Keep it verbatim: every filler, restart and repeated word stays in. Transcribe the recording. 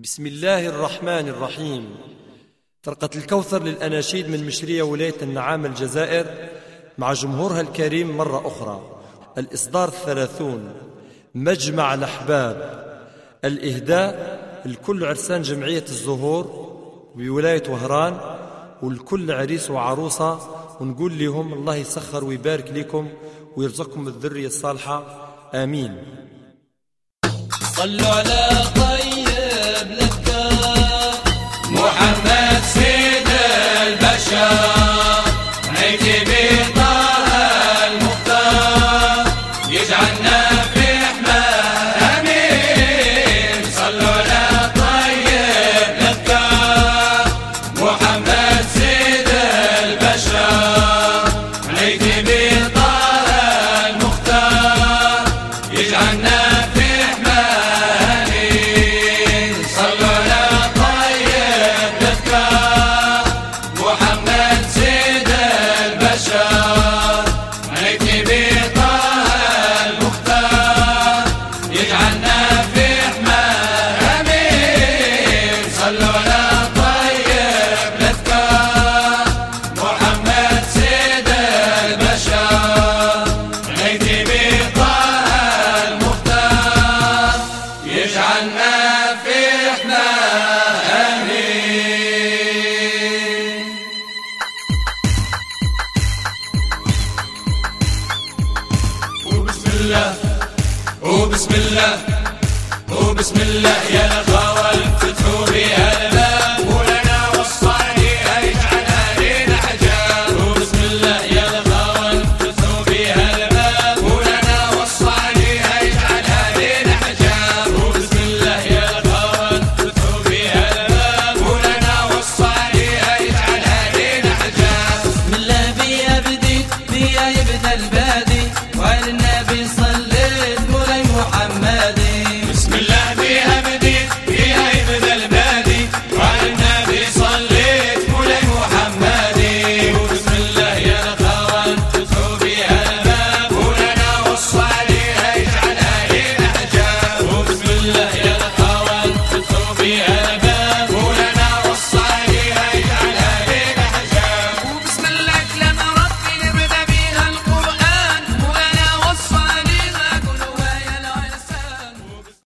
بسم الله الرحمن الرحيم. فرقة الكوثر للأناشيد من مشرية ولاية النعام الجزائر مع جمهورها الكريم مرة أخرى. الإصدار الثلاثون، مجمع الأحباب. الإهداء لكل عرسان جمعية الزهور بولاية وهران ولكل عريس وعروسة، ونقول لهم الله يسخر ويبارك لكم ويرزقكم الذرية الصالحة، آمين. صلوا على طيب